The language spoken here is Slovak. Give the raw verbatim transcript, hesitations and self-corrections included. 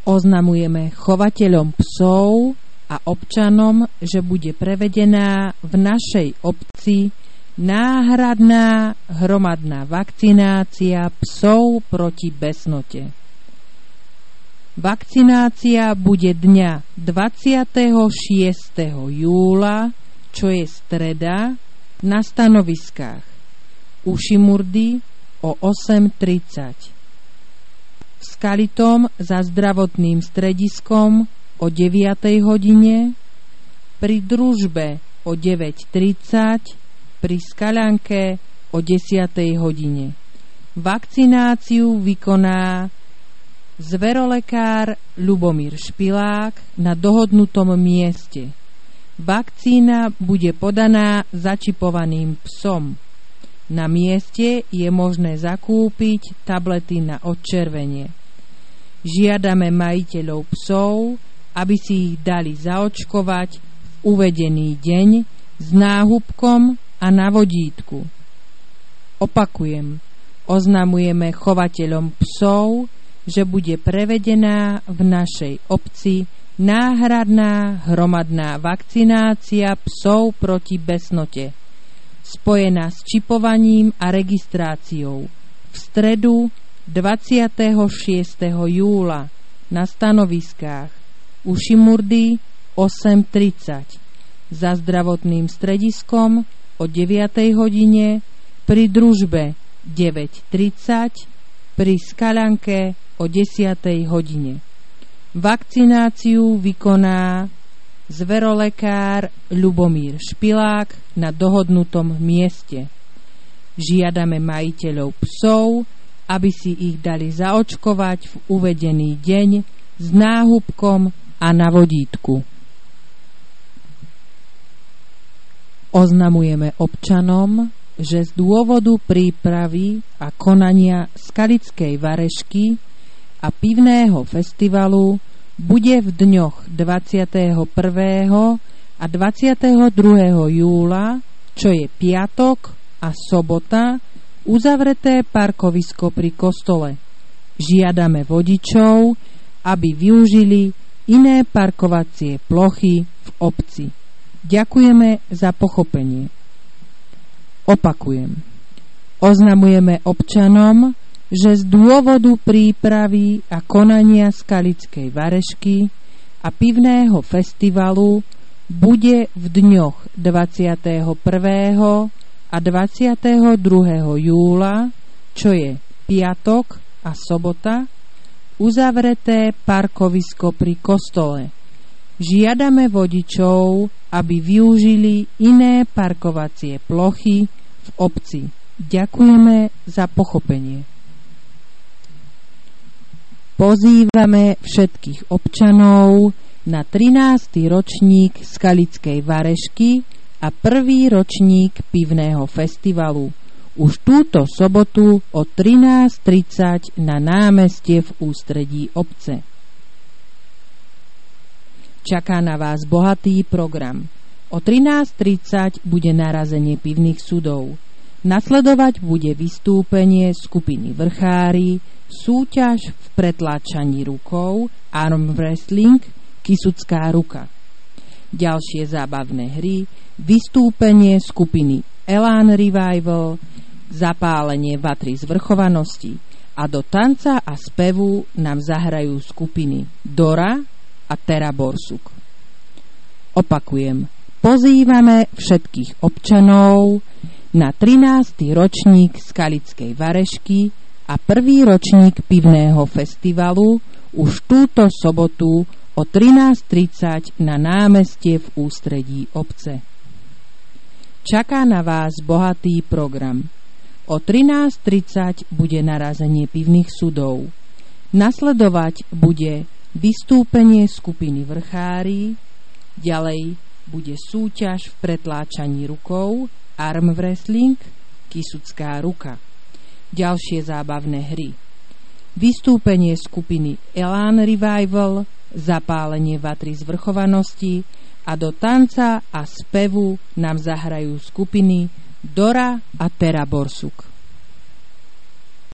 Oznamujeme chovateľom psov a občanom, že bude prevedená v našej obci náhradná hromadná vakcinácia psov proti besnote. Vakcinácia bude dňa dvadsiateho šiesteho júla, čo je streda, na stanoviskách u Šimurdy o osem tridsať. V Skalitom za zdravotným strediskom o deviatej hodine, pri Družbe o deväť tridsať, pri Skaľanke o desiatej hodine. Vakcináciu vykoná zverolekár Ľubomír Špilák na dohodnutom mieste. Vakcína bude podaná začipovaným psom. Na mieste je možné zakúpiť tablety na odčervenie. Žiadame majiteľov psov, aby si ich dali zaočkovať v uvedený deň s náhubkom a na vodítku. Opakujem, oznamujeme chovateľom psov, že bude prevedená v našej obci náhradná hromadná vakcinácia psov proti besnote, spojená s čipovaním a registráciou v stredu dvadsiateho šiesteho júla na stanoviskách u Šimurdy osem tridsať, za zdravotným strediskom o deviatej hodine, pri Družbe deväť tridsať, pri Skaľanke o desiatej hodine. Vakcináciu vykoná zverolekár Ľubomír Špilák na dohodnutom mieste. Žiadame majiteľov psov, aby si ich dali zaočkovať v uvedený deň s náhubkom a na vodítku. Oznamujeme občanom, že z dôvodu prípravy a konania Skalickej varešky a pivného festivalu bude v dňoch dvadsiateho prvého a dvadsiateho druhého júla, čo je piatok a sobota, uzavreté parkovisko pri kostole. Žiadame vodičov, aby využili iné parkovacie plochy v obci. Ďakujeme za pochopenie. Opakujem. Oznamujeme občanom, že z dôvodu prípravy a konania Skalickej varešky a pivného festivalu bude v dňoch dvadsiateho prvého a dvadsiateho druhého júla, čo je piatok a sobota, uzavreté parkovisko pri kostole. Žiadame vodičov, aby využili iné parkovacie plochy v obci. Ďakujeme za pochopenie. Pozývame všetkých občanov na trinásty ročník Skalickej varešky a prvý ročník pivného festivalu už túto sobotu o trinásť tridsať na námestie v ústredí obce. Čaká na vás bohatý program. O trinásť tridsať bude narazenie pivných sudov. Nasledovať bude vystúpenie skupiny Vrchári, súťaž v pretláčaní rukou, arm wrestling, Kisucká ruka. Ďalšie zábavné hry, vystúpenie skupiny Elán Revival, zapálenie vatry zvrchovanosti a do tanca a spevu nám zahrajú skupiny Dora a Tera Borsuk. Opakujem, pozývame všetkých občanov na trinásty ročník Skalickej varešky a prvý ročník pivného festivalu už túto sobotu o trinásť tridsať na námestie v ústredí obce. Čaká na vás bohatý program. O trinásť tridsať bude narazenie pivných sudov. Nasledovať bude vystúpenie skupiny Vrchári, ďalej bude súťaž v pretláčaní rukou, arm wrestling, Kisucká ruka. Ďalšie zábavné hry, vystúpenie skupiny Elán Revival, zapálenie vatry zvrchovanosti a do tanca a spevu nám zahrajú skupiny Dora a Tera Borsuk.